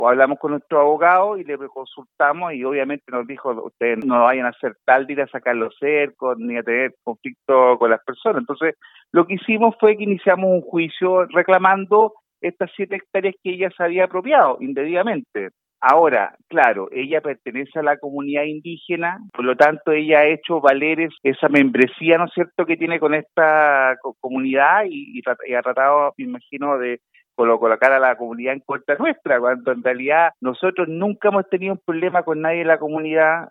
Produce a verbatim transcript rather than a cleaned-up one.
Hablamos con nuestro abogado y le consultamos y obviamente nos dijo, ustedes no vayan a hacer tal de ir a sacar los cercos ni a tener conflicto con las personas. Entonces, lo que hicimos fue que iniciamos un juicio reclamando estas siete hectáreas que ella se había apropiado indebidamente. Ahora, claro, ella pertenece a la comunidad indígena, por lo tanto ella ha hecho valer esa membresía, ¿no es cierto?, que tiene con esta comunidad y, y, y ha tratado, me imagino, de colocar a la comunidad en contra nuestra, cuando en realidad nosotros nunca hemos tenido un problema con nadie de la comunidad.